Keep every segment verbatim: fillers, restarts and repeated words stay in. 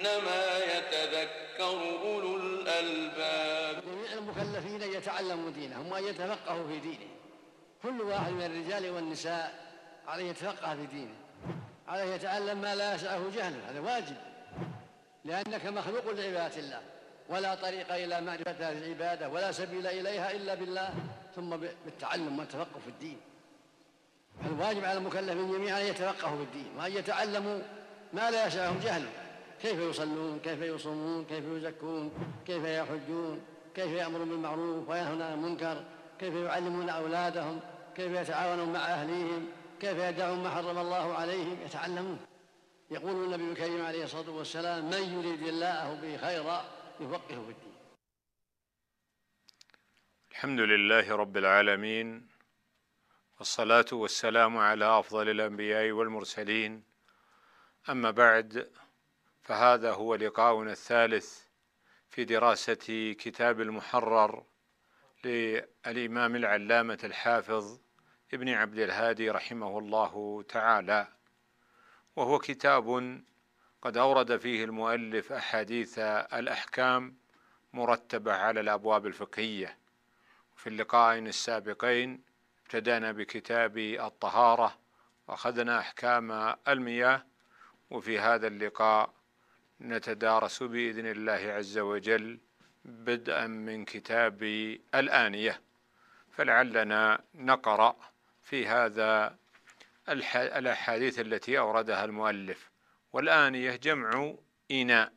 إنما يتذكر أولو الألباب. جميع المكلفين أن يتعلموا دينهم وأن يتفقهوا في دينه. كل واحد من الرجال والنساء عليه يتفقه في دينه، عليه يتعلم ما لا يسعه جهله، هذا واجب، لأنك مخلوق لعبادة الله، ولا طريق إلى معرفة هذه العبادة ولا سبيل إليها إلا بالله، ثم بالتعلم والتفقه في الدين. الواجب على المكلفين جميعا أن يتفقهوا في الدين وأن يتعلموا ما لا يسعهم جهله، كيف يصلون، كيف يصومون، كيف يزكون، كيف يحجون، كيف يأمرون بالمعروف وينهون عن المنكر، كيف يعلمون أولادهم، كيف يتعاونون مع أهليهم، كيف يدعون ما حرم الله عليهم، يتعلمون. يقول النبي الكريم عليه الصلاة والسلام: من يريد الله به خيرا يفقهه في الدين. الحمد لله رب العالمين، والصلاة والسلام على أفضل الأنبياء والمرسلين. أما بعد، فهذا هو لقاؤنا الثالث في دراسة كتاب المحرر للإمام العلامة الحافظ ابن عبد الهادي رحمه الله تعالى، وهو كتاب قد أورد فيه المؤلف أحاديث الأحكام مرتبة على الأبواب الفقهية. في اللقاءين السابقين ابتدأنا بكتاب الطهارة وأخذنا أحكام المياه، وفي هذا اللقاء نتدارس بإذن الله عز وجل بدءا من كتاب الآنية، فلعلنا نقرأ في هذا الأحاديث التي أوردها المؤلف. والآنية جمع إناء،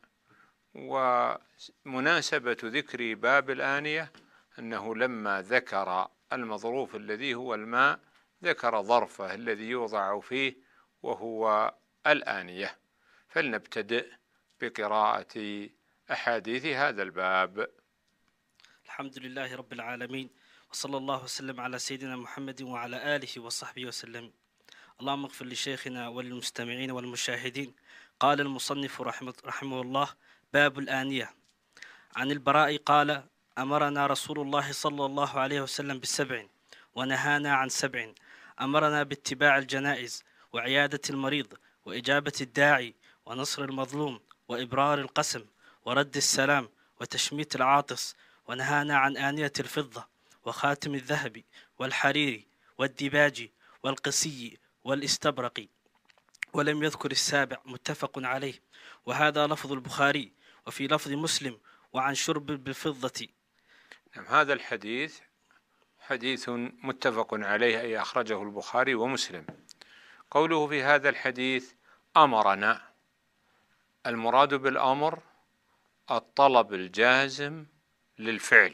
ومناسبة ذكر باب الآنية أنه لما ذكر المظروف الذي هو الماء ذكر ظرفه الذي يوضع فيه وهو الآنية. فلنبتدئ بقراءة أحاديث هذا الباب. الحمد لله رب العالمين، وصلى الله وسلم على سيدنا محمد وعلى آله وصحبه وسلم. اللهم اغفر لشيخنا وللمستمعين والمشاهدين. قال المصنف رحمه, رحمه الله: باب الآنية. عن البراء قال: أمرنا رسول الله صلى الله عليه وسلم بالسبع ونهانا عن سبع. أمرنا باتباع الجنائز وعيادة المريض وإجابة الداعي ونصر المظلوم وإبرار القسم ورد السلام وتشميت العاطس. ونهانا عن آنية الفضة وخاتم الذهب والحرير والديباج والقسي والاستبرق. ولم يذكر السابع، متفق عليه، وهذا لفظ البخاري. وفي لفظ مسلم: وعن شرب بالفضة. هذا الحديث حديث متفق عليه، أي أخرجه البخاري ومسلم. قوله في هذا الحديث أمرنا، المراد بالأمر الطلب الجازم للفعل،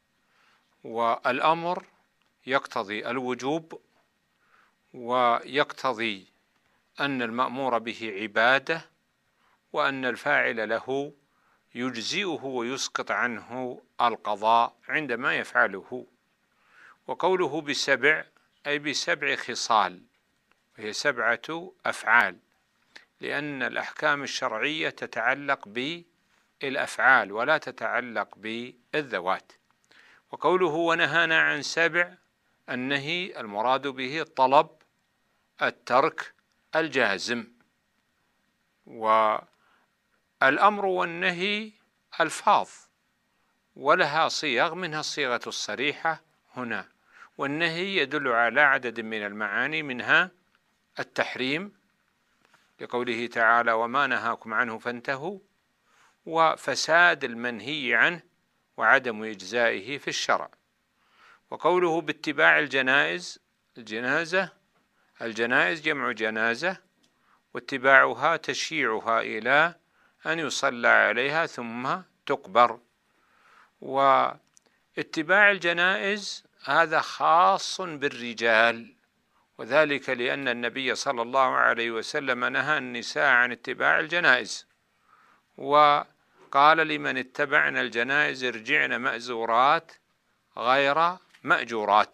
والأمر يقتضي الوجوب ويقتضي أن المأمور به عبادة، وأن الفاعل له يجزئه ويسقط عنه القضاء عندما يفعله. وقوله بسبع أي بسبع خصال، وهي سبعة أفعال، لأن الأحكام الشرعية تتعلق بالأفعال ولا تتعلق بالذوات. وقوله ونهانا عن سبع، النهي المراد به الطلب، الترك الجازم. والأمر والنهي ألفاظ ولها صيغ، منها الصيغة الصريحة هنا، والنهي يدل على عدد من المعاني، منها التحريم لقوله تعالى وما نهاكم عنه فانتهوا، وفساد المنهي عنه وعدم إجزائه في الشرع. وقوله باتباع الجنائز، الجنازة الجنائز جمع جنازة، واتباعها تشييعها إلى أن يصلى عليها ثم تقبر. واتباع الجنائز هذا خاص بالرجال، وذلك لأن النبي صلى الله عليه وسلم نهى النساء عن اتباع الجنائز، وقال لمن اتبعنا الجنائز ارجعن مأزورات غير مأجورات.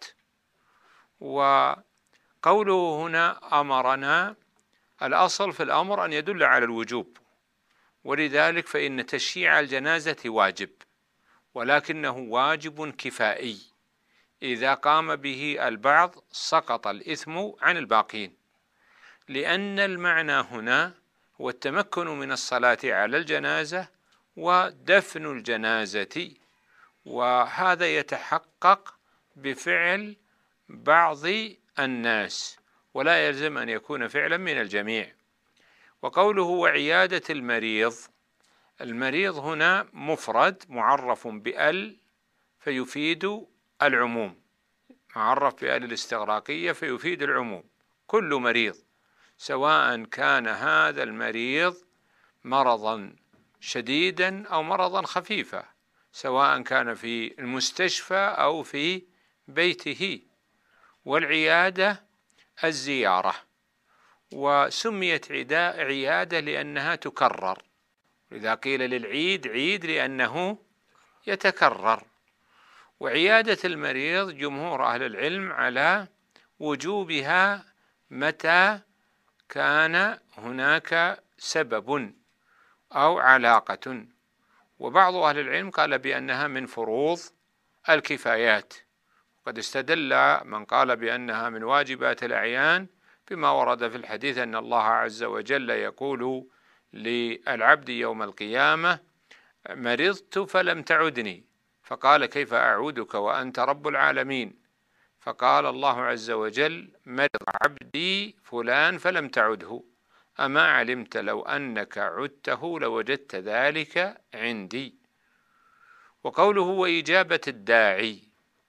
وقوله هنا أمرنا، الأصل في الأمر أن يدل على الوجوب، ولذلك فإن تشييع الجنازة واجب، ولكنه واجب كفائي، إذا قام به البعض سقط الإثم عن الباقين، لأن المعنى هنا هو التمكن من الصلاة على الجنازة ودفن الجنازة، وهذا يتحقق بفعل بعض الناس ولا يلزم أن يكون فعلا من الجميع. وقوله وعيادة المريض، المريض هنا مفرد معرف بأل فيفيد العموم، معرف بأل الاستغراقية فيفيد العموم، كل مريض، سواء كان هذا المريض مرضا شديدا أو مرضا خفيفا، سواء كان في المستشفى أو في بيته. والعيادة الزيارة، وسميت عيادة لأنها تكرر، إذا قيل للعيد عيد لأنه يتكرر. وعيادة المريض جمهور أهل العلم على وجوبها متى كان هناك سبب أو علاقة، وبعض أهل العلم قال بأنها من فروض الكفايات، وقد استدل من قال بأنها من واجبات الأعيان بما ورد في الحديث أن الله عز وجل يقول للعبد يوم القيامة مرضت فلم تعدني، فقال كيف أعودك وأنت رب العالمين، فقال الله عز وجل مرض عبدي فلان فلم تعده، أما علمت لو أنك عدته لوجدت ذلك عندي. وقوله وإجابة الداعي،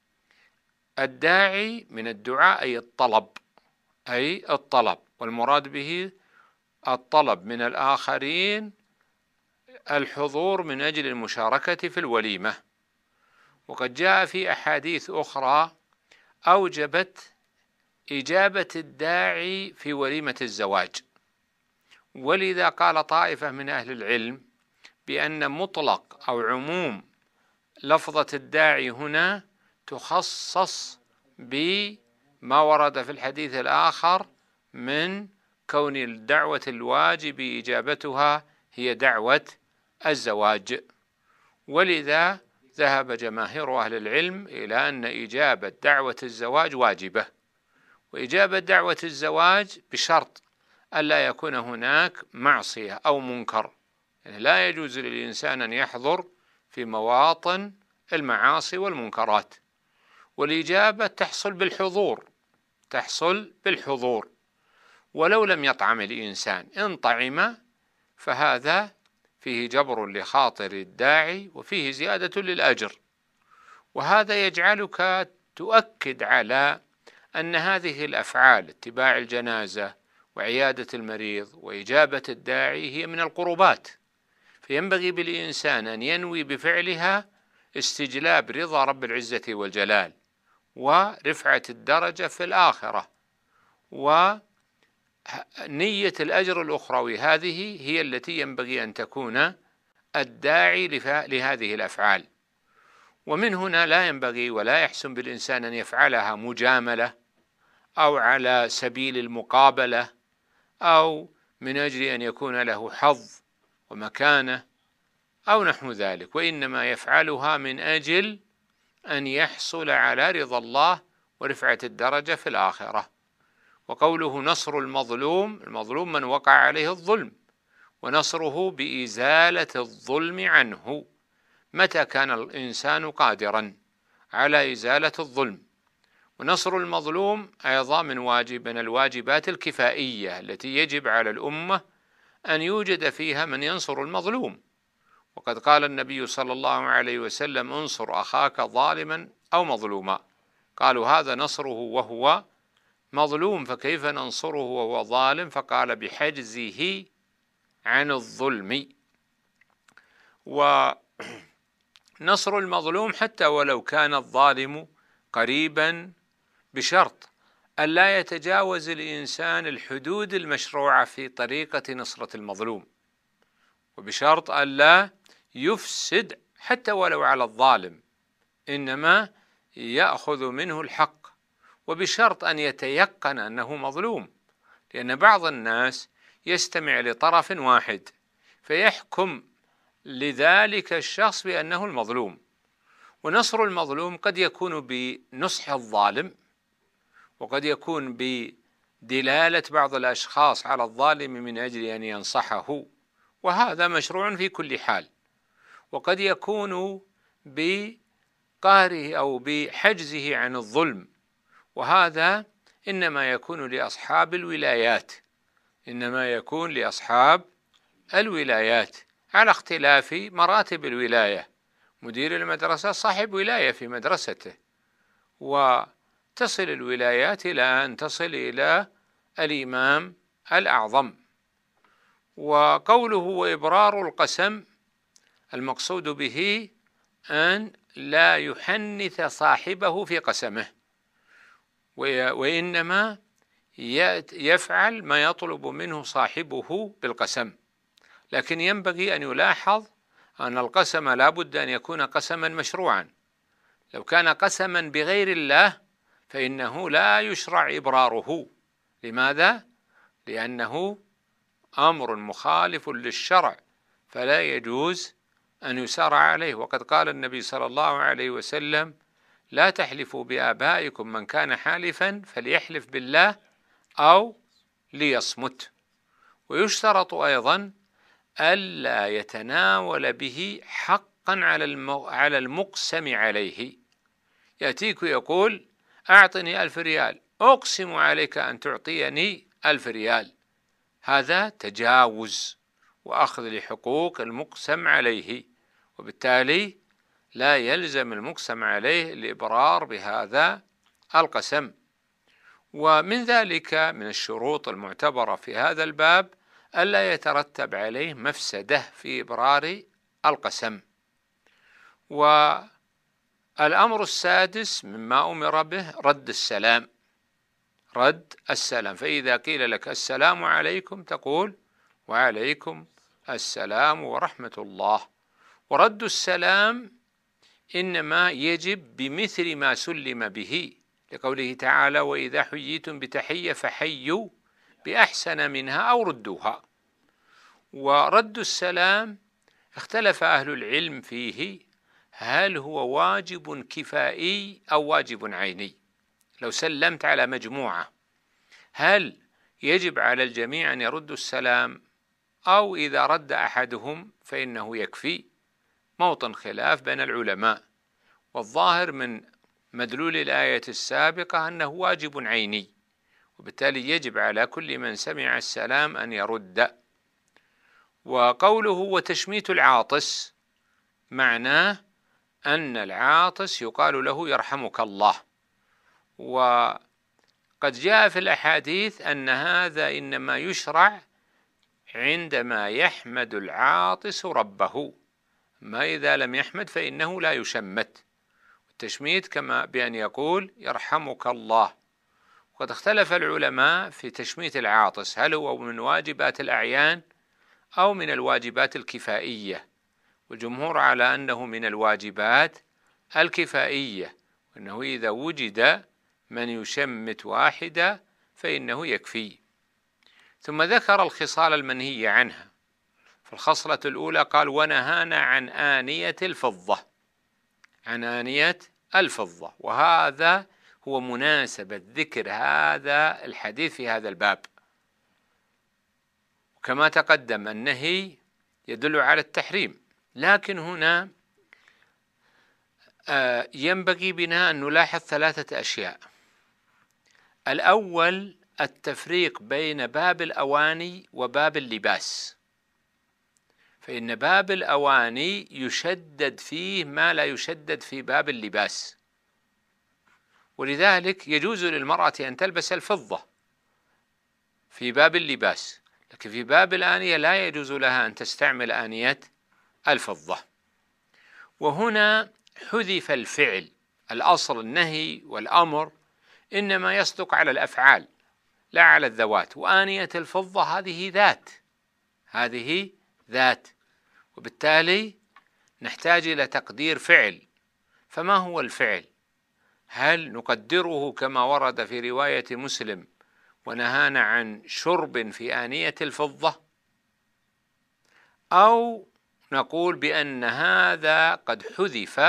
الداعي من الدعاء أي الطلب، أي الطلب، والمراد به الطلب من الآخرين الحضور من أجل المشاركة في الوليمة. وقد جاء في أحاديث أخرى أوجبت إجابة الداعي في وليمة الزواج، ولذا قال طائفة من أهل العلم بأن مطلق أو عموم لفظة الداعي هنا تخصص بما ورد في الحديث الآخر من كون الدعوة الواجب إجابتها هي دعوة الزواج، ولذا ذهب جماهير أهل العلم إلى أن إجابة دعوة الزواج واجبة، وإجابة دعوة الزواج بشرط ألا يكون هناك معصية أو منكر، يعني لا يجوز للإنسان أن يحضر في مواطن المعاصي والمنكرات. والإجابة تحصل بالحضور، تحصل بالحضور، ولو لم يطعم الإنسان، إن طعم فهذا فيه جبر لخاطر الداعي وفيه زيادة للأجر. وهذا يجعلك تؤكد على أن هذه الأفعال اتباع الجنازة وعيادة المريض وإجابة الداعي هي من القربات، فينبغي بالإنسان أن ينوي بفعلها استجلاب رضا رب العزة والجلال ورفعة الدرجة في الآخرة، ونية الأجر الأخروي هذه هي التي ينبغي أن تكون الداعي لهذه الأفعال. ومن هنا لا ينبغي ولا يحسن بالإنسان أن يفعلها مجاملة أو على سبيل المقابلة أو من أجل أن يكون له حظ ومكانة أو نحو ذلك، وإنما يفعلها من أجل أن يحصل على رضا الله ورفعة الدرجة في الآخرة. وقوله نصر المظلوم، المظلوم من وقع عليه الظلم، ونصره بإزالة الظلم عنه متى كان الإنسان قادرا على إزالة الظلم. ونصر المظلوم أيضا من واجب من الواجبات الكفائية التي يجب على الأمة أن يوجد فيها من ينصر المظلوم، وقد قال النبي صلى الله عليه وسلم انصر أخاك ظالما أو مظلوما، قالوا هذا نصره وهو مظلوم فكيف ننصره وهو ظالم؟ فقال بحجزه عن الظلم. ونصر المظلوم حتى ولو كان الظالم قريبا بشرط ألا يتجاوز الإنسان الحدود المشروعة في طريقة نصرة المظلوم، وبشرط ألا يفسد حتى ولو على الظالم، إنما يأخذ منه الحق، وبشرط أن يتيقن أنه مظلوم، لأن بعض الناس يستمع لطرف واحد فيحكم لذلك الشخص بأنه المظلوم. ونصر المظلوم قد يكون بنصح الظالم، وقد يكون دلالة بعض الأشخاص على الظالم من أجل أن ينصحه، وهذا مشروع في كل حال. وقد يكون بقهره أو بحجزه عن الظلم، وهذا إنما يكون لأصحاب الولايات، إنما يكون لأصحاب الولايات على اختلاف مراتب الولاية. مدير المدرسة صاحب ولاية في مدرسته، وتصل الولايات إلى أن تصل إلى الإمام الأعظم. وقوله وإبرار القسم المقصود به أن لا يحنث صاحبه في قسمه، وإنما يفعل ما يطلب منه صاحبه بالقسم. لكن ينبغي أن يلاحظ أن القسم لا بد أن يكون قسما مشروعا. لو كان قسما بغير الله فإنه لا يشرع إبراره. لماذا؟ لأنه أمر مخالف للشرع، فلا يجوز أن يسار عليه. وقد قال النبي صلى الله عليه وسلم: لا تحلفوا بآبائكم، من كان حالفا فليحلف بالله أو ليصمت. ويشترط أيضا ألا يتناول به حقا على المقسم عليه. يأتيك يقول: أعطني ألف ريال، أقسم عليك أن تعطيني ألف ريال. هذا تجاوز وأخذ لحقوق المقسم عليه، وبالتالي لا يلزم المقسم عليه الإبرار بهذا القسم. ومن ذلك من الشروط المعتبرة في هذا الباب ألا يترتب عليه مفسدة في إبرار القسم. والأمر السادس مما أمر به رد السلام، رد السلام. فإذا قيل لك السلام عليكم تقول: وعليكم السلام ورحمة الله. ورد السلام إنما يجب بمثل ما سلم به، لقوله تعالى: وإذا حييتم بتحية فحيوا بأحسن منها أو ردوها. ورد السلام اختلف أهل العلم فيه، هل هو واجب كفائي أو واجب عيني؟ لو سلمت على مجموعة هل يجب على الجميع أن يردوا السلام، أو إذا رد أحدهم فإنه يكفي؟ موطن خلاف بين العلماء، والظاهر من مدلول الآية السابقة أنه واجب عيني، وبالتالي يجب على كل من سمع السلام أن يرد. وقوله وتشميت العاطس معناه أن العاطس يقال له يرحمك الله. وقد جاء في الأحاديث أن هذا إنما يشرع عندما يحمد العاطس ربه، ما إذا لم يحمد فإنه لا يشمت. التشميت كما بأن يقول يرحمك الله. وقد اختلف العلماء في تشميت العاطس، هل هو من واجبات الأعيان أو من الواجبات الكفائية؟ والجمهور على أنه من الواجبات الكفائية، وأنه إذا وجد من يشمت واحدة فإنه يكفي. ثم ذكر الخصال المنهي عنها. في الخصلة الأولى قال: ونهانا عن آنية الفضة، عن آنية الفضة. وهذا هو مناسبة ذكر هذا الحديث في هذا الباب. وكما تقدم النهي يدل على التحريم، لكن هنا ينبغي بنا أن نلاحظ ثلاثة أشياء. الأول التفريق بين باب الأواني وباب اللباس، فإن باب الأواني يشدد فيه ما لا يشدد في باب اللباس، ولذلك يجوز للمرأة أن تلبس الفضة في باب اللباس، لكن في باب الآنية لا يجوز لها أن تستعمل آنية الفضة. وهنا حذف الفعل. الأصل النهي والأمر إنما يصدق على الأفعال لا على الذوات، وآنية الفضة هذه ذات، هذه ذات، وبالتالي نحتاج إلى تقدير فعل. فما هو الفعل؟ هل نقدره كما ورد في رواية مسلم: ونهانا عن شرب في آنية الفضة، أو نقول بأن هذا قد حذف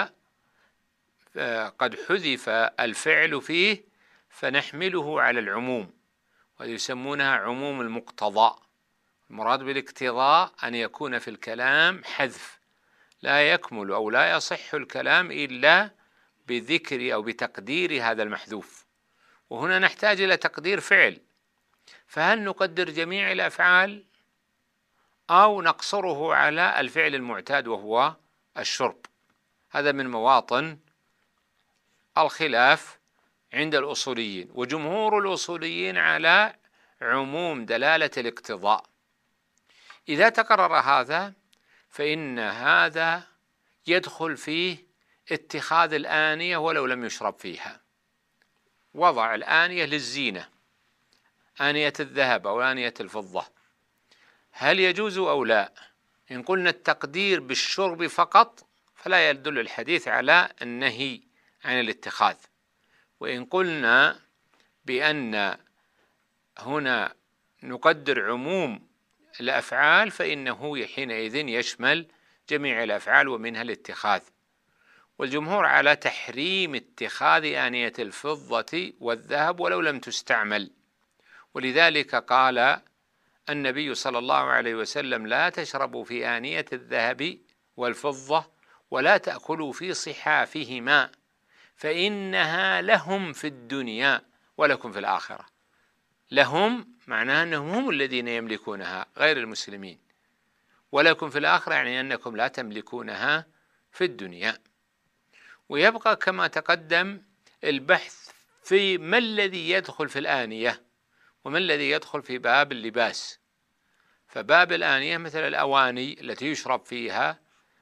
قد حذف الفعل فيه فنحمله على العموم، وهذه يسمونها عموم المقتضى. المراد بالاقتضاء أن يكون في الكلام حذف، لا يكمل أو لا يصح الكلام إلا بذكر أو بتقدير هذا المحذوف. وهنا نحتاج إلى تقدير فعل، فهل نقدر جميع الأفعال أو نقصره على الفعل المعتاد وهو الشرب؟ هذا من مواطن الخلاف عند الأصوليين، وجمهور الأصوليين على عموم دلالة الاقتضاء. إذا تقرر هذا فإن هذا يدخل فيه اتخاذ الآنية ولو لم يشرب فيها، وضع الآنية للزينة، آنية الذهب أو آنية الفضة، هل يجوز أو لا؟ إن قلنا التقدير بالشرب فقط فلا يدل الحديث على النهي عن الاتخاذ، وإن قلنا بأن هنا نقدر عموم الأفعال فإنه حينئذ يشمل جميع الأفعال ومنها الاتخاذ. والجمهور على تحريم اتخاذ آنية الفضة والذهب ولو لم تستعمل، ولذلك قال النبي صلى الله عليه وسلم: لا تشربوا في آنية الذهب والفضة ولا تأكلوا في صحافهما فإنها لهم في الدنيا ولكم في الآخرة. لهم معناه أنهم هم الذين يملكونها غير المسلمين، ولكم في الآخرة يعني أنكم لا تملكونها في الدنيا. ويبقى كما تقدم البحث في ما الذي يدخل في الآنية وما الذي يدخل في باب اللباس. فباب الآنية مثل الأواني التي يشرب فيها،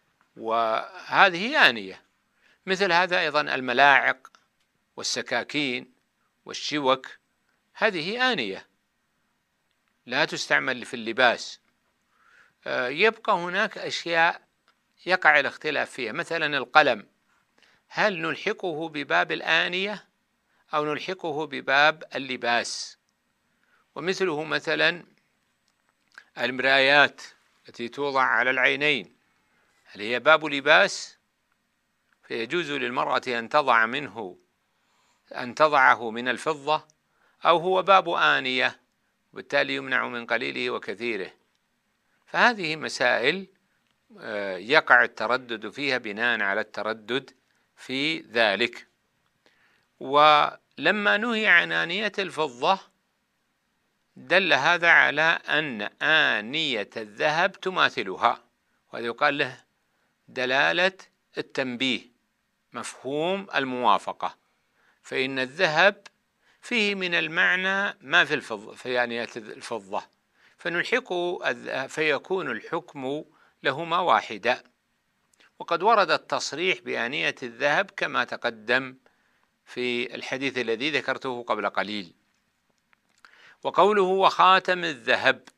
وهذه آنية. مثل هذا أيضا الملاعق والسكاكين والشوك، هذه آنية لا تستعمل في اللباس. يبقى هناك أشياء يقع الاختلاف فيها، مثلا القلم، هل نلحقه بباب الآنية أو نلحقه بباب اللباس؟ ومثله مثلا المرايات التي توضع على العينين، هل هي باب لباس فيجوز للمرأة أن تضع منه أن تضعه من الفضة، أو هو باب آنية وبالتالي يمنع من قليله وكثيره؟ فهذه مسائل يقع التردد فيها بناء على التردد في ذلك. ولما نهي عن آنية الفضة دل هذا على أن آنية الذهب تماثلها، وهذا يقال له دلالة التنبيه، مفهوم الموافقة. فإن الذهب فيه من المعنى ما في الفضة في آنية الفضة، فنلحقه فيكون الحكم لهما واحدا. وقد ورد التصريح بآنية الذهب كما تقدم في الحديث الذي ذكرته قبل قليل. وقوله وخاتم الذهب،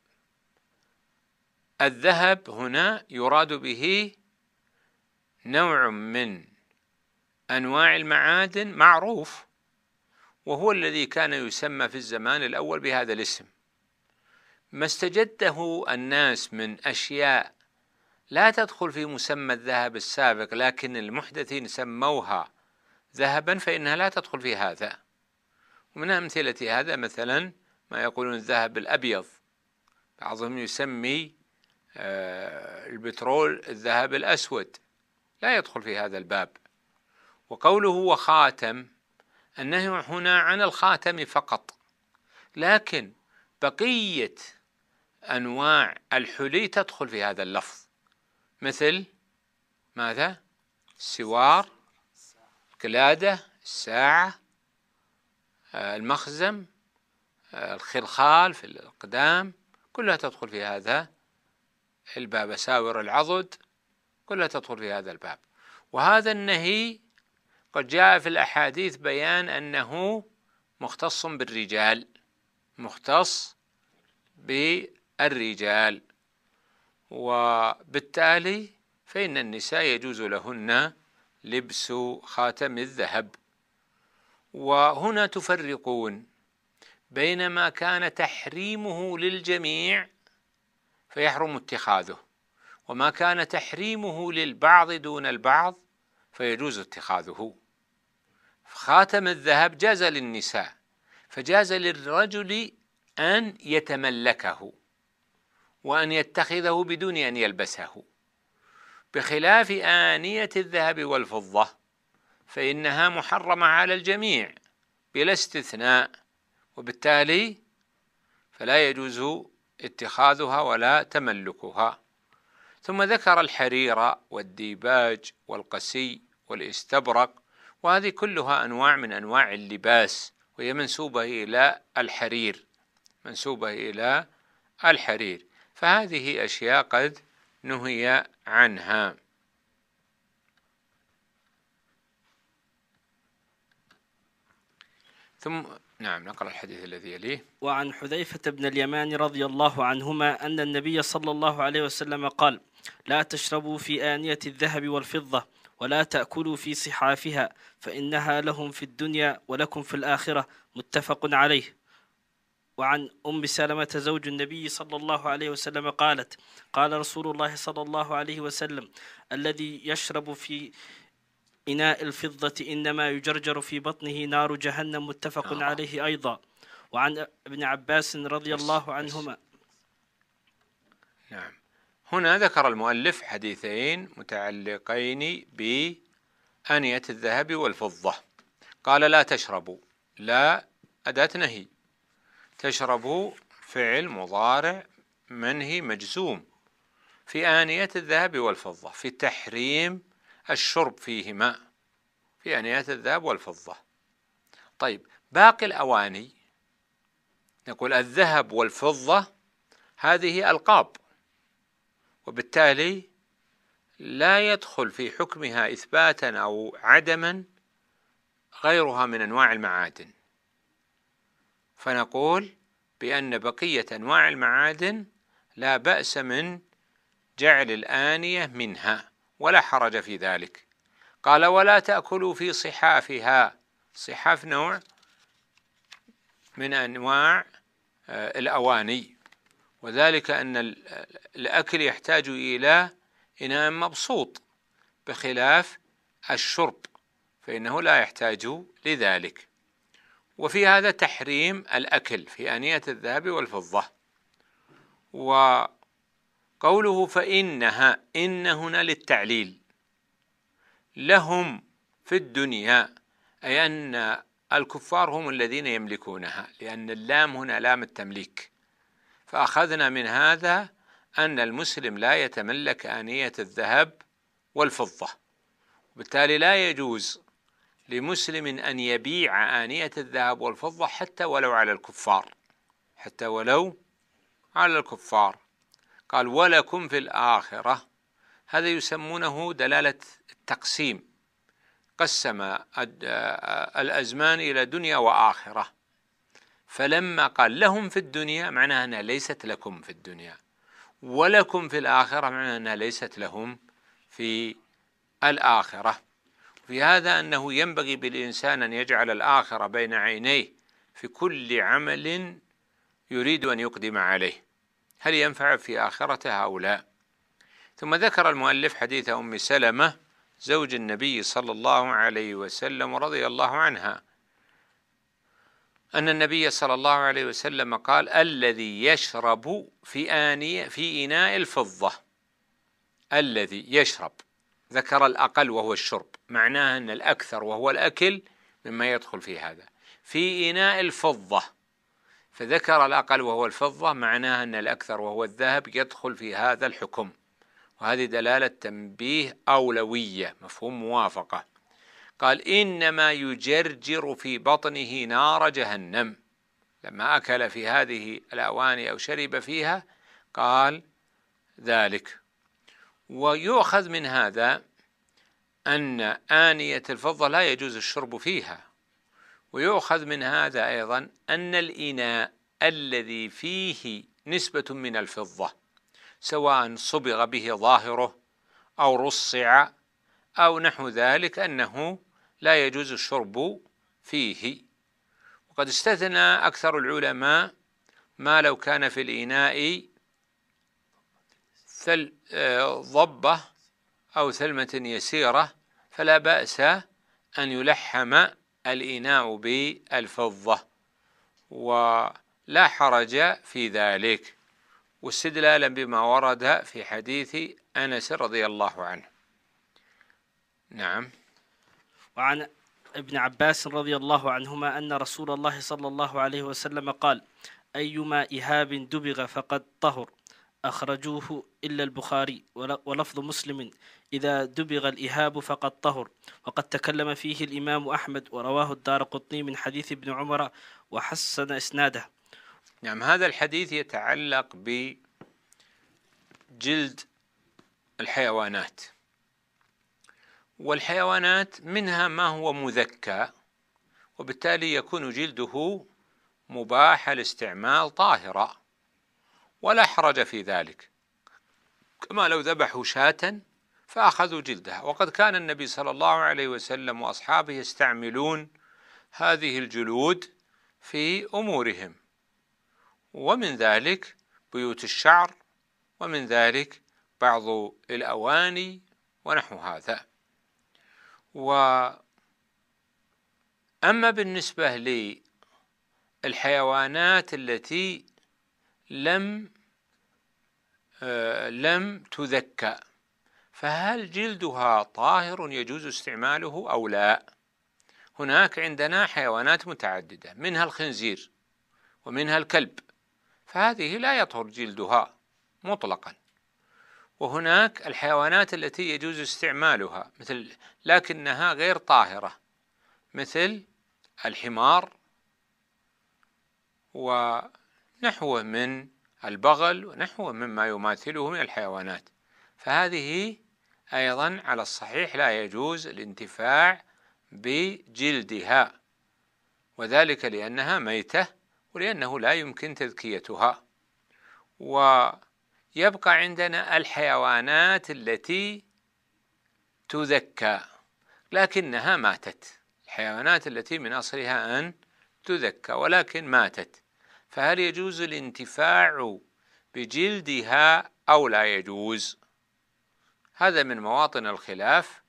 الذهب هنا يراد به نوع من أنواع المعادن معروف، وهو الذي كان يسمى في الزمان الأول بهذا الاسم. ما استجده الناس من أشياء لا تدخل في مسمى الذهب السابق لكن المحدثين سموها ذهبا فإنها لا تدخل في هذا. ومن أمثلة هذا مثلا ما يقولون الذهب الأبيض، بعضهم يسمي البترول الذهب الأسود، لا يدخل في هذا الباب. وقوله وخاتم، النهي هنا عن الخاتم فقط، لكن بقية أنواع الحلي تدخل في هذا اللفظ، مثل ماذا؟ السوار، القلادة، الساعة، المخزم، الخلخال في الأقدام، كلها تدخل في هذا الباب، أساور العضد كلها تدخل في هذا الباب. وهذا النهي قد جاء في الأحاديث بيان أنه مختص بالرجال، مختص بالرجال، وبالتالي فإن النساء يجوز لهن لبس خاتم الذهب. وهنا تفرقون بين ما كان تحريمه للجميع فيحرم اتخاذه، وما كان تحريمه للبعض دون البعض فيجوز اتخاذه. خاتم الذهب جاز للنساء، فجاز للرجل أن يتملكه وأن يتخذه بدون أن يلبسه، بخلاف آنية الذهب والفضة فإنها محرمة على الجميع بلا استثناء، وبالتالي فلا يجوز اتخاذها ولا تملكها. ثم ذكر الحرير والديباج والقسي والاستبرق، وهذه كلها أنواع من أنواع اللباس، وهي منسوبة إلى الحرير منسوبة إلى الحرير فهذه أشياء قد نهي عنها. ثم نعم نقرأ الحديث الذي يليه. وعن حذيفة بن اليمان رضي الله عنهما أن النبي صلى الله عليه وسلم قال: لا تشربوا في آنية الذهب والفضة، ولا تأكلوا في صحافها، فإنها لهم في الدنيا ولكم في الآخرة، متفق عليه. وعن أم سلمة زوج النبي صلى الله عليه وسلم قالت: قال رسول الله صلى الله عليه وسلم: الذي يشرب في إناء الفضة إنما يجرجر في بطنه نار جهنم، متفق آه. عليه أيضا. وعن ابن عباس رضي بس الله عنهما. نعم، هنا ذكر المؤلف حديثين متعلقين بآنية الذهب والفضة. قال: لا تشربوا، لا أداة نهي، تشربوا فعل مضارع منهي مجزوم في آنية الذهب والفضة، في تحريم الشرب فيهما، في آنية الذهب والفضة. طيب، باقي الأواني نقول الذهب والفضة هذه ألقاب، وبالتالي لا يدخل في حكمها إثباتا أو عدما غيرها من أنواع المعادن، فنقول بأن بقية أنواع المعادن لا بأس من جعل الآنية منها ولا حرج في ذلك. قال: ولا تأكلوا في صحافها. صحاف نوع من أنواع الأواني، وذلك أن الأكل يحتاج إلى إناء مبسوط، بخلاف الشرب فإنه لا يحتاج لذلك. وفي هذا تحريم الأكل في آنية الذهب والفضة. وقوله فإنها، إن هنا للتعليل، لهم في الدنيا، أي أن الكفار هم الذين يملكونها، لأن اللام هنا لام التمليك، فأخذنا من هذا أن المسلم لا يتملك آنية الذهب والفضة، وبالتالي لا يجوز لمسلم أن يبيع آنية الذهب والفضة حتى ولو على الكفار، حتى ولو على الكفار. قال: ولكم في الآخرة، هذا يسمونه دلالة التقسيم، قسم الأزمان إلى دنيا وآخرة، فلما قال لهم في الدنيا معناها أنها ليست لكم في الدنيا، ولكم في الآخرة معناها أنها ليست لهم في الآخرة. في هذا أنه ينبغي بالإنسان أن يجعل الآخرة بين عينيه في كل عمل يريد أن يقدم عليه، هل ينفع في آخرته أو لا. ثم ذكر المؤلف حديث أم سلمة زوج النبي صلى الله عليه وسلم رضي الله عنها أن النبي صلى الله عليه وسلم قال: الذي يشرب في آنية في إناء الفضة، الذي يشرب، ذكر الأقل وهو الشرب، معناه أن الأكثر وهو الأكل مما يدخل في هذا، في إناء الفضة، فذكر الأقل وهو الفضة، معناه أن الأكثر وهو الذهب يدخل في هذا الحكم، وهذه دلالة تنبيه أولوية، مفهوم موافقة. قال: إنما يجرجر في بطنه نار جهنم، لما أكل في هذه الأواني أو شرب فيها قال ذلك. ويؤخذ من هذا أن آنية الفضة لا يجوز الشرب فيها، ويؤخذ من هذا أيضا أن الإناء الذي فيه نسبة من الفضة سواء صبغ به ظاهره أو رصع أو نحو ذلك أنه لا يجوز الشرب فيه. وقد استثنى أكثر العلماء ما لو كان في الإناء ثل ضبة أو ثلمة يسيرة فلا بأس أن يلحم الإناء بالفضة، لا حرج في ذلك، واستدلالا بما ورد في حديث أنس رضي الله عنه. نعم. وعن ابن عباس رضي الله عنهما أن رسول الله صلى الله عليه وسلم قال: أيما إهاب دبغ فقد طهر، أخرجوه إلا البخاري، ولفظ مسلم: إذا دبغ الإهاب فقد طهر. وقد تكلم فيه الإمام أحمد، ورواه الدارقطني من حديث ابن عمر وحسن إسناده. نعم، هذا الحديث يتعلق بجلد الحيوانات، والحيوانات منها ما هو مذكى، وبالتالي يكون جلده مباح الاستعمال طاهرا ولا حرج في ذلك، كما لو ذبحوا شاة فأخذوا جلدها. وقد كان النبي صلى الله عليه وسلم وأصحابه يستعملون هذه الجلود في أمورهم، ومن ذلك بيوت الشعر، ومن ذلك بعض الأواني ونحو هذا. وأما بالنسبة للحيوانات التي لم آه لم تذكى، فهل جلدها طاهر يجوز استعماله أو لا؟ هناك عندنا حيوانات متعددة، منها الخنزير ومنها الكلب، فهذه لا يطهر جلدها مطلقا. وهناك الحيوانات التي يجوز استعمالها مثل لكنها غير طاهرة، مثل الحمار ونحوه من البغل ونحوه مما يماثله من الحيوانات، فهذه أيضا على الصحيح لا يجوز الانتفاع بجلدها، وذلك لأنها ميتة ولأنه لا يمكن تذكيتها. ويبقى عندنا الحيوانات التي تذكى لكنها ماتت، الحيوانات التي من أصلها أن تذكى ولكن ماتت، فهل يجوز الانتفاع بجلدها أو لا يجوز؟ هذا من مواطن الخلاف،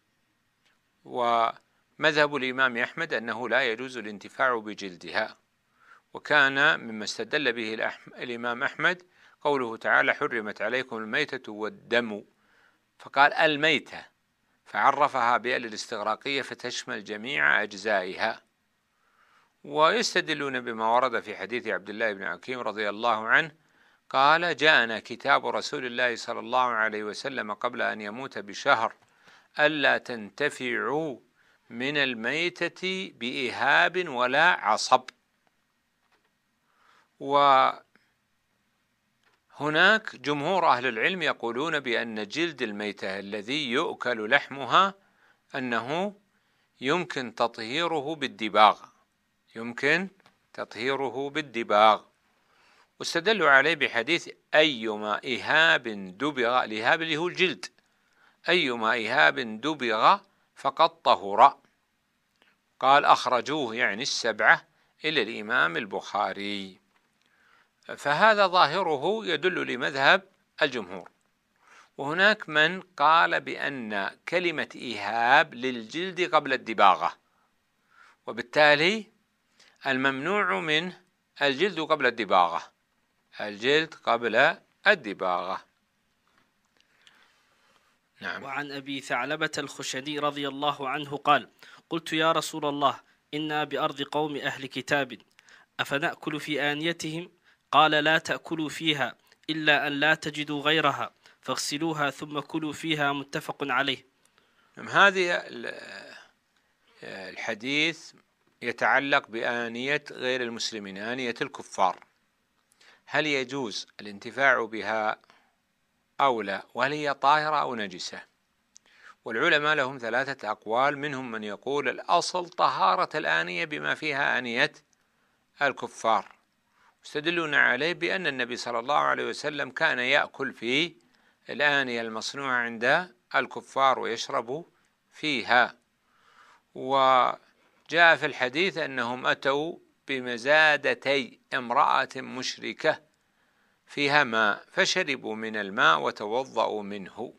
ومذهب الإمام أحمد أنه لا يجوز الانتفاع بجلدها. وكان مما استدل به الإمام أحمد قوله تعالى: حرمت عليكم الميتة والدم، فقال الميتة، فعرفها بأل الاستغراقية فتشمل جميع أجزائها. ويستدلون بما ورد في حديث عبد الله بن حكيم رضي الله عنه قال: جاءنا كتاب رسول الله صلى الله عليه وسلم قبل أن يموت بشهر ألا تنتفعوا من الميتة بإهاب ولا عصب. وهناك جمهور أهل العلم يقولون بأن جلد الميتة الذي يؤكل لحمها أنه يمكن تطهيره بالدباغ، يمكن تطهيره بالدباغ، واستدلوا عليه بحديث: أيما إهاب دبغ، الإهاب اللي هو الجلد، أيما إهاب دبغ فقد طهر. قال: أخرجوه يعني السبعة إلى الإمام البخاري. فهذا ظاهره يدل لمذهب الجمهور. وهناك من قال بأن كلمة إهاب للجلد قبل الدباغة، وبالتالي الممنوع منه الجلد قبل الدباغة، الجلد قبل الدباغة. نعم. وعن أبي ثعلبة الخشني رضي الله عنه قال: قلت يا رسول الله، إنا بأرض قوم أهل كتاب، أفنأكل في آنيتهم؟ قال: لا تأكلوا فيها إلا أن لا تجدوا غيرها، فاغسلوها ثم كلوا فيها. متفق عليه. هذه الحديث يتعلق بآنية غير المسلمين، آنية الكفار، هل يجوز الانتفاع بها أو لا، وهل هي طاهرة أو نجسة؟ والعلماء لهم ثلاثة أقوال، منهم من يقول الأصل طهارة الآنية بما فيها آنية الكفار، يستدلون عليه بأن النبي صلى الله عليه وسلم كان يأكل في الآنية المصنوعة عند الكفار ويشرب فيها. وجاء في الحديث أنهم أتوا بمزادتي امرأة مشركة فيها ماء فشربوا من الماء وتوضأوا منه.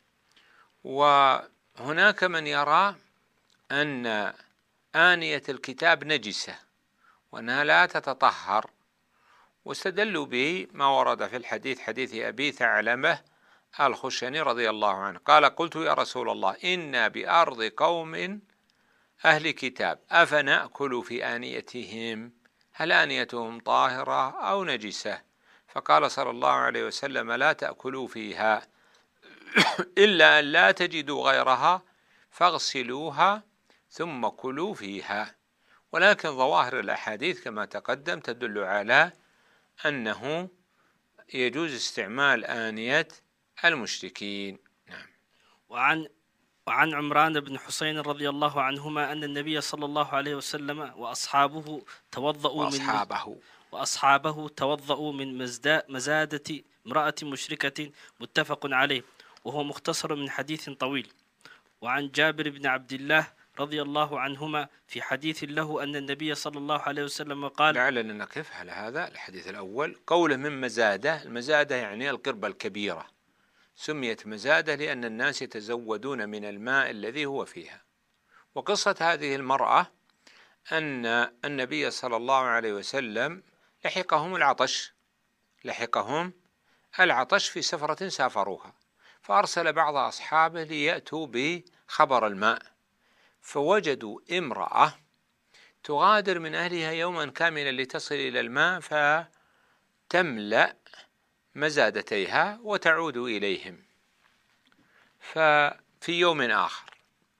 وهناك من يرى أن آنية الكتاب نجسة وأنها لا تتطهر، واستدلوا بما ورد في الحديث حديث أبي ثعلبة الخشني رضي الله عنه قال قلت يا رسول الله إنا بأرض قوم أهل كتاب أفنأكل في آنيتهم هل آنيتهم طاهرة أو نجسة؟ فقال صلى الله عليه وسلم لا تأكلوا فيها إلا أن لا تجدوا غيرها فاغسلوها ثم كلوا فيها. ولكن ظواهر الأحاديث كما تقدم تدل على أنه يجوز استعمال آنية المشركين. نعم. وعن وعن عمران بن حسين رضي الله عنهما أن النبي صلى الله عليه وسلم وأصحابه توضؤوا وأصحابه من وأصحابه توضؤوا من مزادة امرأة مشركة متفق عليه، وهو مختصر من حديث طويل. وعن جابر بن عبد الله رضي الله عنهما في حديث له أن النبي صلى الله عليه وسلم قال. لعلنا نقف على هذا الحديث الأول. قوله من مزادة، المزادة يعني القربة الكبيرة، سميت مزادة لأن الناس يتزودون من الماء الذي هو فيها. وقصة هذه المرأة أن النبي صلى الله عليه وسلم لحقهم العطش لحقهم العطش في سفرة سافروها، فأرسل بعض أصحابه ليأتوا بخبر الماء، فوجدوا امرأة تغادر من أهلها يوما كاملا لتصل إلى الماء فتملأ مزادتيها وتعود إليهم. ففي يوم آخر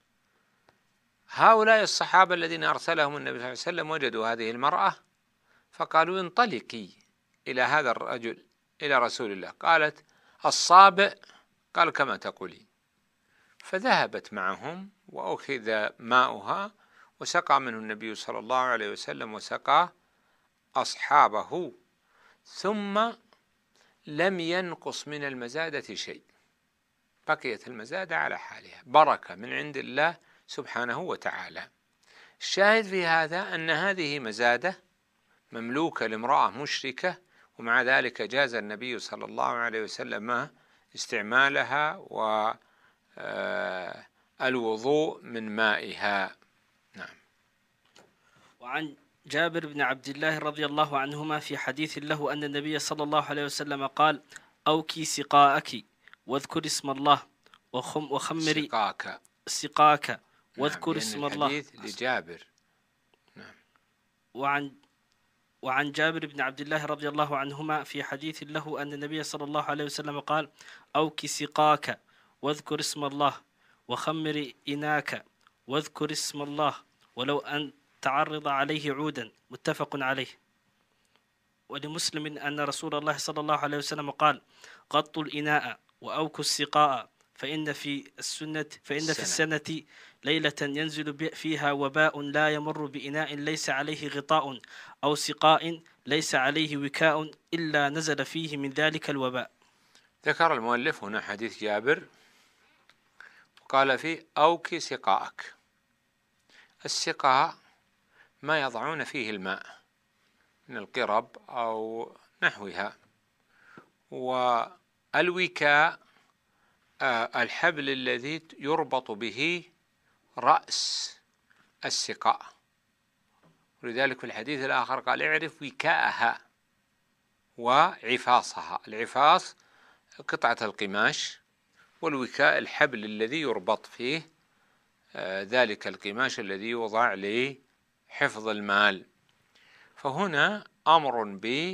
هؤلاء الصحابة الذين أرسلهم النبي صلى الله عليه وسلم وجدوا هذه المرأة فقالوا انطلقي إلى هذا الرجل إلى رسول الله. قالت الصابئ، قال كما تقولين. فذهبت معهم وأخذ ماؤها وسقى منه النبي صلى الله عليه وسلم وسقى أصحابه، ثم لم ينقص من المزادة شيء، بقيت المزادة على حالها، بركة من عند الله سبحانه وتعالى. الشاهد في هذا أن هذه مزادة مملوكة لامرأة مشركة، ومع ذلك جاز النبي صلى الله عليه وسلم استعمالها والوضوء من مائها. نعم. وعن جابر بن عبد الله رضي الله عنهما في حديث له أن النبي صلى الله عليه وسلم قال أوكي سقاءك واذكر اسم الله وخم وخمري سقاك سقاك واذكر نعم، اسم الله. الحديث لجابر. نعم. وعن وعن جابر بن عبد الله رضي الله عنهما في حديث له أن النبي صلى الله عليه وسلم قال أوكي سقاك واذكر اسم الله وخمر إناك واذكر اسم الله ولو أن تعرض عليه عودا، متفق عليه. ولمسلم أن رسول الله صلى الله عليه وسلم قال غطوا الإناء وأوكوا السقاء فإن في السنة فإن السنة. في السنة ليلة ينزل فيها وباء لا يمر بإناء ليس عليه غطاء أو سقاء ليس عليه وكاء إلا نزل فيه من ذلك الوباء. ذكر المؤلف هنا حديث جابر وقال فيه أوكي سقاءك. السقاء ما يضعون فيه الماء من القرب أو نحوها، والوكاء الحبل الذي يربط به رأس السقاء. ولذلك في الحديث الآخر قال اعرف وكاءها وعفاصها. العفاص قطعة القماش، والوكاء الحبل الذي يربط فيه ذلك القماش الذي يوضع لحفظ المال. فهنا أمر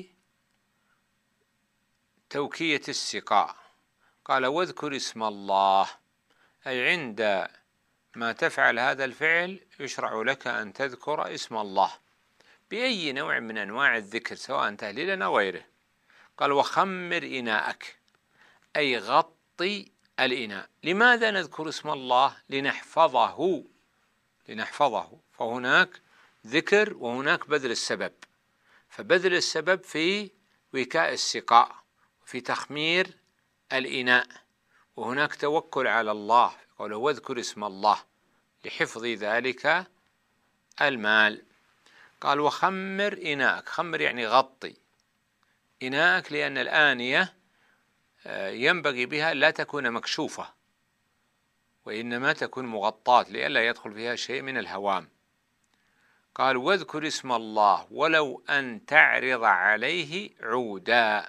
بتوكية السقاء. قال واذكر اسم الله، أي عند ما تفعل هذا الفعل يشرع لك أن تذكر اسم الله بأي نوع من أنواع الذكر سواء تهليلا أو غيره. قال وخمر إناءك، أي غطي الإناء. لماذا نذكر اسم الله؟ لنحفظه لنحفظه فهناك ذكر وهناك بذل السبب، فبذل السبب في وكاء السقاء في تخمير الإناء، وهناك توكل على الله قوله واذكر اسم الله لحفظ ذلك المال. قال وخمر إناءك، خمر يعني غطي إناءك، لأن الآنية ينبغي بها لا تكون مكشوفة وإنما تكون مغطاة لئلا يدخل فيها شيء من الهوام. قال واذكر اسم الله ولو أن تعرض عليه عودا.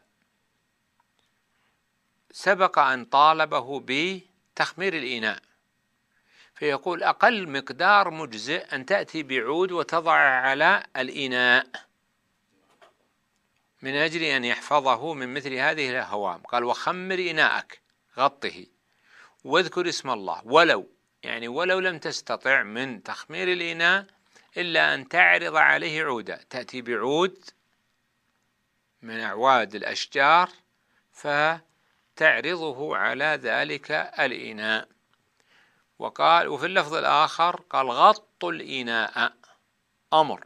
سبق أن طالبه بتخمير الإناء، فيقول أقل مقدار مجزئ أن تأتي بعود وتضع على الإناء من أجل أن يحفظه من مثل هذه الهوام. قال وخمر إناءك، غطه، واذكر اسم الله ولو، يعني ولو لم تستطع من تخمير الإناء إلا أن تعرض عليه عودا، تأتي بعود من أعواد الأشجار فتعرضه على ذلك الإناء. وقال وفي اللفظ الآخر قال غط الإناء، أمر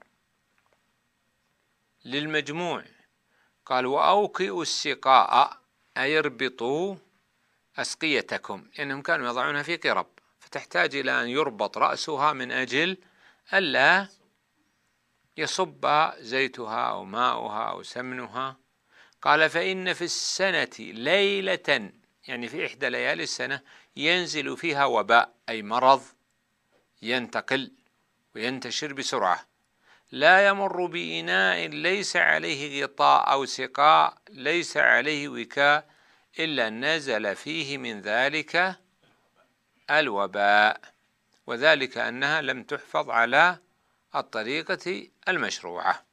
للمجموع. قال وأوكئوا السقاء، أي اربطوا أسقيتكم، لأنهم كانوا يضعونها في قرب فتحتاج إلى أن يربط رأسها من أجل ألا يصب زيتها أو ماؤها أو سمنها. قال فإن في السنة ليلة، يعني في إحدى ليالي السنة، ينزل فيها وباء، أي مرض ينتقل وينتشر بسرعة، لا يمر بإناء ليس عليه غطاء أو سقاء ليس عليه وكاء إلا نزل فيه من ذلك الوباء، وذلك أنها لم تحفظ على الطريقة المشروعة.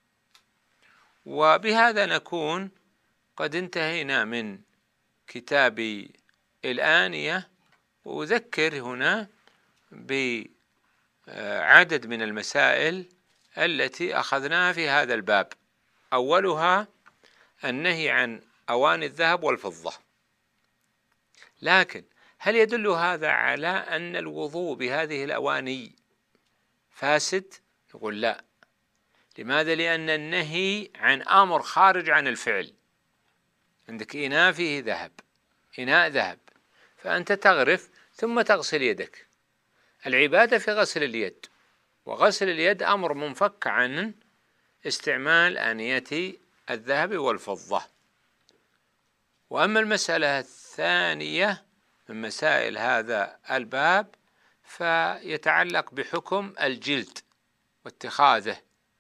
وبهذا نكون قد انتهينا من كتاب الآنية. وأذكر هنا بعدد من المسائل التي أخذناها في هذا الباب. أولها النهي عن أواني الذهب والفضة، لكن هل يدل هذا على أن الوضوء بهذه الأواني فاسد؟ نقول لا. لماذا؟ لأن النهي عن أمر خارج عن الفعل. عندك إناء فيه ذهب، إناء ذهب، فأنت تغرف ثم تغسل يدك. العبادة في غسل اليد، وغسل اليد أمر منفك عن استعمال آنية الذهب والفضة. وأما المسألة الثانية من مسائل هذا الباب فيتعلق بحكم الجلد واتخاذه،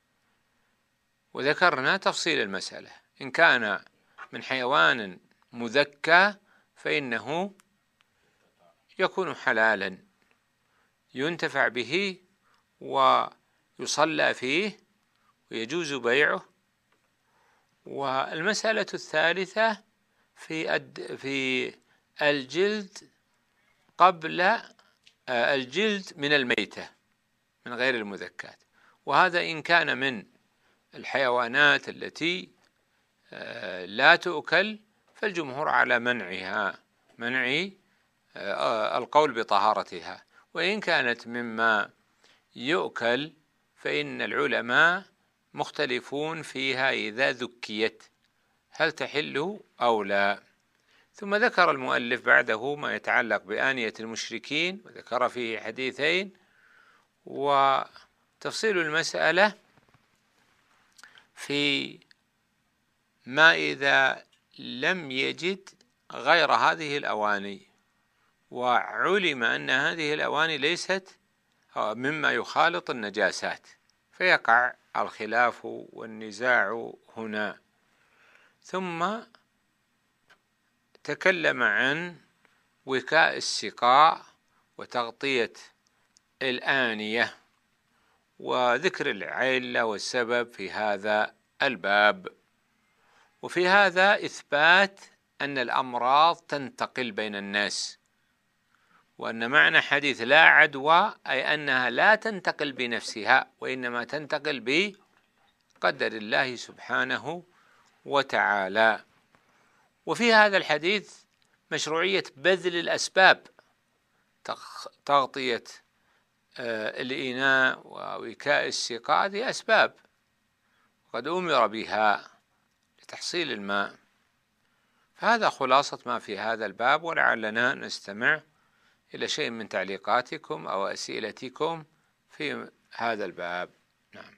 وذكرنا تفصيل المسألة. إن كان من حيوان مذكى فإنه يكون حلالا ينتفع به ويصلى فيه ويجوز بيعه. والمسألة الثالثة في في الجلد قبل الجلد من الميتة من غير المذكات، وهذا إن كان من الحيوانات التي لا تؤكل فالجمهور على منعها، منع القول بطهارتها. وإن كانت مما يؤكل فإن العلماء مختلفون فيها إذا ذكيت هل تحل أو لا. ثم ذكر المؤلف بعده ما يتعلق بآنية المشركين، وذكر فيه حديثين. وتفصيل المسألة في ما إذا لم يجد غير هذه الأواني، وعلم أن هذه الأواني ليست مما يخالط النجاسات، فيقع الخلاف والنزاع هنا. ثم تكلم عن وكاء السقاء وتغطية الآنية، وذكر العلة والسبب في هذا الباب. وفي هذا إثبات أن الأمراض تنتقل بين الناس، وأن معنى حديث لا عدوى أي أنها لا تنتقل بنفسها، وإنما تنتقل بقدر الله سبحانه وتعالى. وفي هذا الحديث مشروعية بذل الأسباب، تغطية الإناء ووكاء السقاء، هذه أسباب قد أمر بها لتحصيل الماء. فهذا خلاصة ما في هذا الباب، ولعلنا نستمع إلى شيء من تعليقاتكم أو أسئلتكم في هذا الباب. نعم.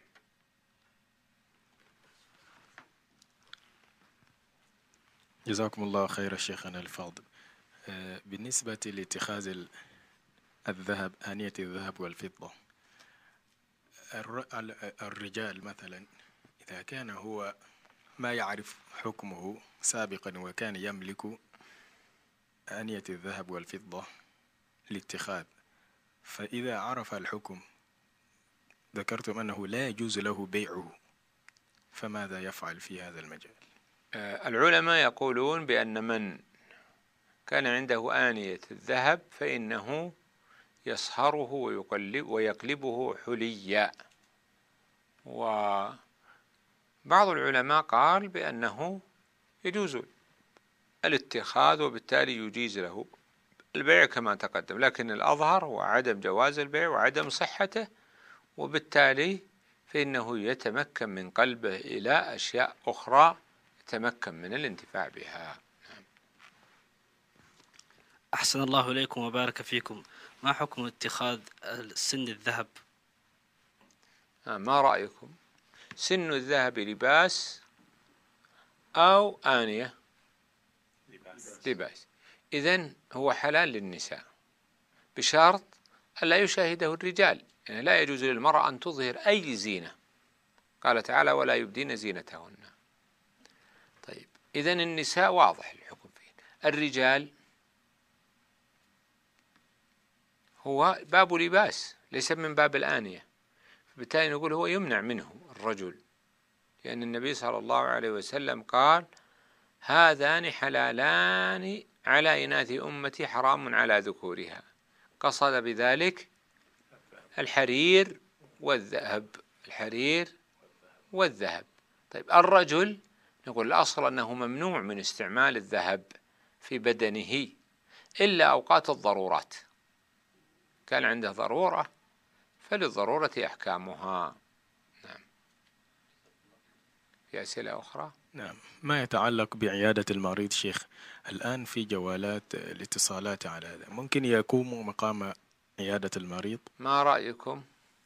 جزاكم الله خير شيخنا الفاضل. بالنسبة لاتخاذ الذهب، آنية الذهب والفضة، الرجال مثلا إذا كان هو ما يعرف حكمه سابقا وكان يملك آنية الذهب والفضة لاتخاذ، فإذا عرف الحكم ذكرتم أنه لا يجوز له بيعه، فماذا يفعل في هذا المجال؟ العلماء يقولون بأن من كان عنده آنية الذهب فإنه يصهره ويقلب ويقلبه حليا، وبعض العلماء قال بأنه يجوز الاتخاذ وبالتالي يجيز له البيع كما تقدم، لكن الأظهر هو عدم جواز البيع وعدم صحته، وبالتالي فإنه يتمكن من قلبه إلى أشياء أخرى يتمكن من الانتفاع بها. أحسن الله إليكم وبارك فيكم. ما حكم اتخاذ سن الذهب؟ ما رأيكم؟ سن الذهب لباس أو آنية؟ لباس, لباس. إذن هو حلال للنساء بشرط ألا يشاهده الرجال، يعني لا يجوز للمرأة أن تظهر أي زينة، قال تعالى ولا يبدين زينتهن. طيب إذن النساء واضح الحكم فيه. الرجال هو باب لباس ليس من باب الآنية، بالتالي نقول هو يمنع منه الرجل، لأن النبي صلى الله عليه وسلم قال هذان حلالان على إناث أمتي حرام على ذكورها، قصد بذلك الحرير والذهب، الحرير والذهب. طيب الرجل نقول الأصل أنه ممنوع من استعمال الذهب في بدنه إلا أوقات الضرورات، كان عنده ضرورة فللضرورة أحكامها. نعم. في أسئلة أخرى؟ نعم. ما يتعلق بعيادة المريض شيخ، الآن في جوالات الاتصالات على هذا، ممكن يقوم مقام عيادة المريض؟ ما رأيكم؟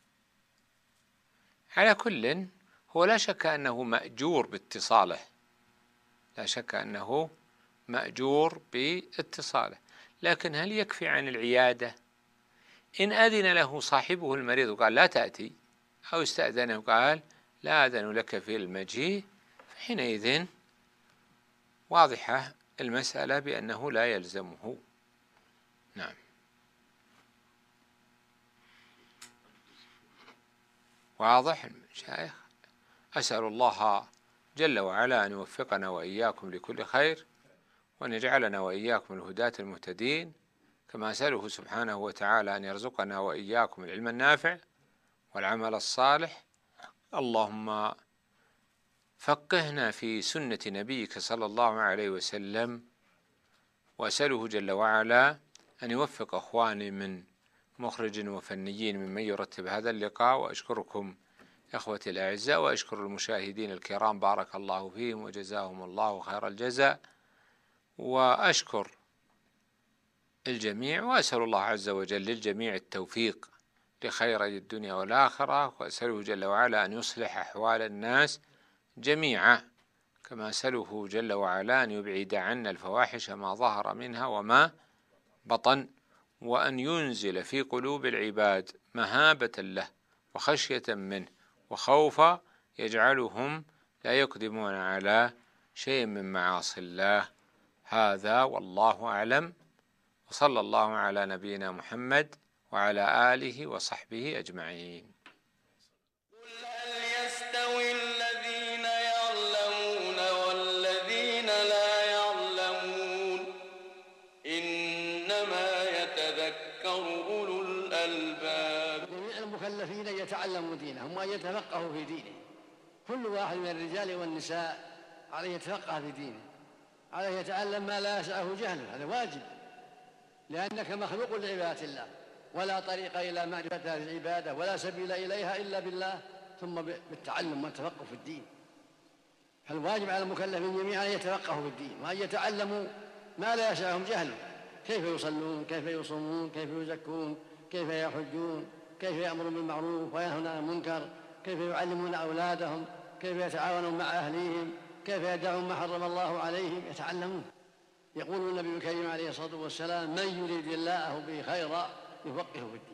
على كل هو لا شك أنه مأجور باتصاله، لا شك أنه مأجور باتصاله، لكن هل يكفي عن العيادة؟ إن أذن له صاحبه المريض وقال لا تأتي، أو استأذنه وقال لا أذن لك في المجيء، فحينئذ واضحة المسألة بأنه لا يلزمه. نعم. واضح المشايخ. أسأل الله جل وعلا أن يوفقنا وإياكم لكل خير، وأن يجعلنا وإياكم الهداة المهتدين، كما أسأله سبحانه وتعالى أن يرزقنا وإياكم العلم النافع والعمل الصالح. اللهم فقهنا في سنة نبيك صلى الله عليه وسلم، وأسأله جل وعلا أن يوفق أخواني من مخرج وفنيين ممن يرتب هذا اللقاء، وأشكركم إخوتي الأعزاء، وأشكر المشاهدين الكرام بارك الله فيهم وجزاهم الله خير الجزاء، وأشكر الجميع، وأسأل الله عز وجل للجميع التوفيق لخيري الدنيا والآخرة، وأسأله جل وعلا أن يصلح أحوال الناس جميعا، كما أسأله جل وعلا أن يبعد عنا الفواحش ما ظهر منها وما بطن، وأن ينزل في قلوب العباد مهابة له وخشية منه وخوفا يجعلهم لا يقدمون على شيء من معاصي الله. هذا والله أعلم، وصلى الله على نبينا محمد وعلى آله وصحبه أجمعين. قل هل يستوي الذين يعلمون والذين لا يعلمون إنما يتذكر أولو الألباب. جميع المكلفين يتعلموا دينهم وأن يتفقهوا في دينه، كل واحد من الرجال والنساء عليه يتفقه في دينه، عليه يتعلم ما لا يسعه جهله، هذا واجب، لأنك مخلوق لعبادة الله، ولا طريق إلى معرفة هذه العبادة ولا سبيل إليها إلا بالله، ثم بالتعلم والتفقه في الدين. فالواجب على المكلفين جميعا أن يتفقهوا في الدين وأن يتعلموا ما لا يسعهم جهله، كيف يصلون، كيف يصومون، كيف يزكون، كيف يحجون، كيف يأمرون بالمعروف وينهون عن المنكر، كيف يعلمون أولادهم، كيف يتعاونون مع أهليهم، كيف يدعون ما حرم الله عليهم، يتعلمون. يقول النبي الكريم عليه الصلاة والسلام من يريد الله به خيرا يفقهه في الدين.